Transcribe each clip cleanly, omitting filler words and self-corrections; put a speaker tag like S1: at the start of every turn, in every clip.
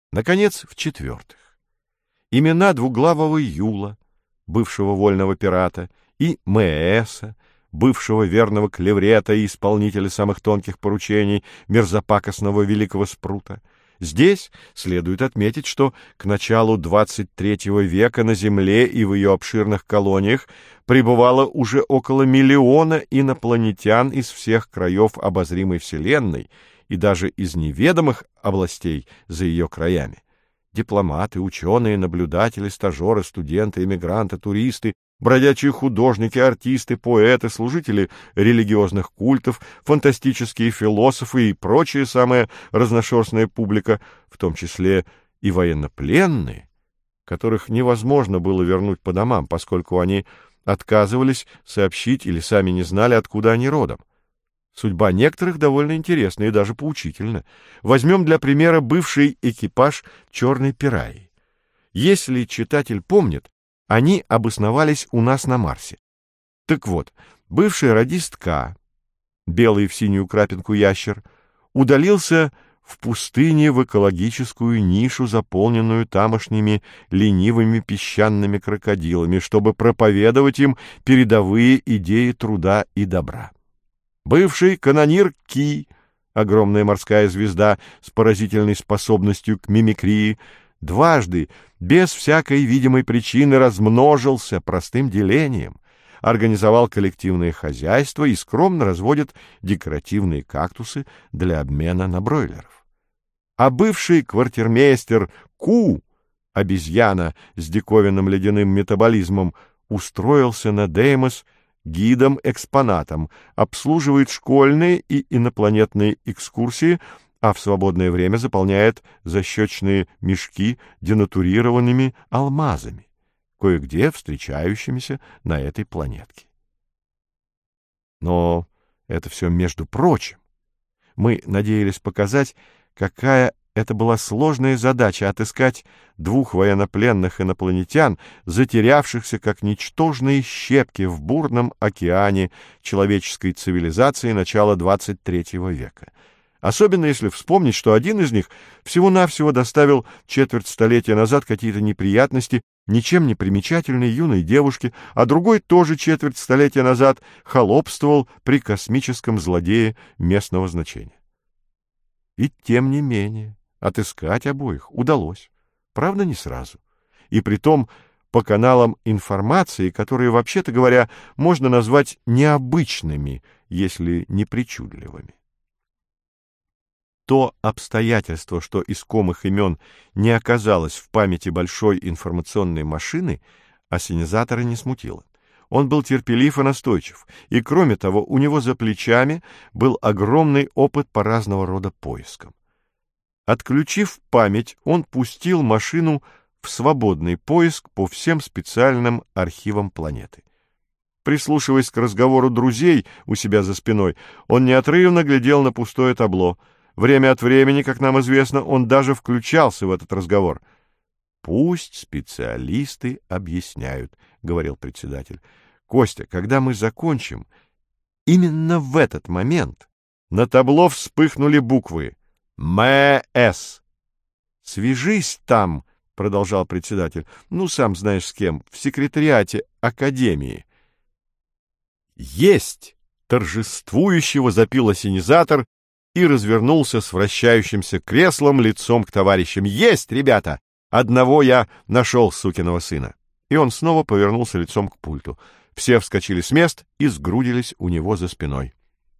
S1: Наконец, в-четвертых, имена двуглавого Юла, бывшего вольного пирата, и Мээса, бывшего верного клеврета и исполнителя самых тонких поручений мерзопакостного великого Спрута. Здесь следует отметить, что к началу XXIII века на Земле и в ее обширных колониях пребывало уже около 1 миллиона инопланетян из всех краев обозримой Вселенной и даже из неведомых областей за ее краями. Дипломаты, ученые, наблюдатели, стажеры, студенты, эмигранты, туристы, бродячие художники, артисты, поэты, служители религиозных культов, фантастические философы и прочая самая разношерстная публика, в том числе и военнопленные, которых невозможно было вернуть по домам, поскольку они отказывались сообщить или сами не знали, откуда они родом. Судьба некоторых довольно интересна и даже поучительна. Возьмем для примера бывший экипаж «Черной Пираи». Если читатель помнит, они обосновались у нас на Марсе. Так вот, бывший радист К, белый в синюю крапинку ящер, удалился в пустыне в экологическую нишу, заполненную тамошними ленивыми песчаными крокодилами, чтобы проповедовать им передовые идеи труда и добра. Бывший канонир Ки, огромная морская звезда с поразительной способностью к мимикрии, дважды, без всякой видимой причины, размножился простым делением, организовал коллективное хозяйство и скромно разводит декоративные кактусы для обмена на бройлеров. А бывший квартирмейстер Ку, обезьяна с диковинным ледяным метаболизмом, устроился на Деймос гидом-экспонатом, обслуживает школьные и инопланетные экскурсии, а в свободное время заполняет защечные мешки денатурированными алмазами, кое-где встречающимися на этой планетке. Но это все между прочим. Мы надеялись показать, какая это была сложная задача — отыскать 2 военнопленных инопланетян, затерявшихся как ничтожные щепки в бурном океане человеческой цивилизации начала XXIII века. Особенно если вспомнить, что один из них всего-навсего доставил четверть столетия назад какие-то неприятности ничем не примечательной юной девушке, а другой тоже четверть столетия назад холопствовал при космическом злодее местного значения. И тем не менее отыскать обоих удалось. Правда, не сразу. И притом по каналам информации, которые, вообще-то говоря, можно назвать необычными, если не причудливыми. То обстоятельство, что искомых имен не оказалось в памяти большой информационной машины, ассенизатора не смутило. Он был терпелив и настойчив, и, кроме того, у него за плечами был огромный опыт по разного рода поискам. Отключив память, он пустил машину в свободный поиск по всем специальным архивам планеты. Прислушиваясь к разговору друзей у себя за спиной, он неотрывно глядел на пустое табло. Время от времени, как нам известно, он даже включался в этот разговор. «Пусть специалисты объясняют», — говорил председатель. «Костя, когда мы закончим...» Именно в этот момент на табло вспыхнули буквы «МС». «Свяжись там», — продолжал председатель, «ну, сам знаешь с кем, в секретариате Академии». «Есть!» — торжествующе возопил ассенизатор и развернулся с вращающимся креслом лицом к товарищам. «Есть, ребята! Одного я нашел, сукиного сына!» И он снова повернулся лицом к пульту. Все вскочили с мест и сгрудились у него за спиной.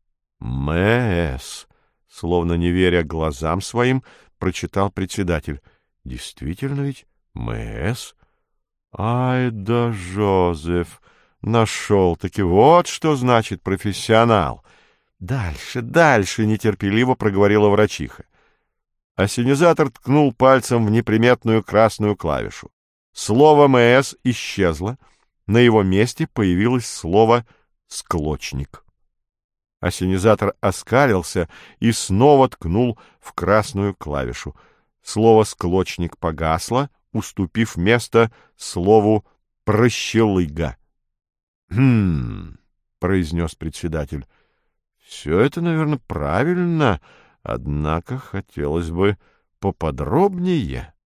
S1: «МС», словно не веря глазам своим, прочитал председатель. «Действительно ведь МС? Ай да Жозеф! Нашел-таки! Вот что значит профессионал!» «Дальше, дальше!» — нетерпеливо проговорила врачиха. Ассенизатор ткнул пальцем в неприметную красную клавишу. Слово «МС» исчезло. На его месте появилось слово «склочник». Ассенизатор оскалился и снова ткнул в красную клавишу. Слово «склочник» погасло, уступив место слову «прощелыга». Произнес председатель. «Все это, наверное, правильно, однако хотелось бы поподробнее,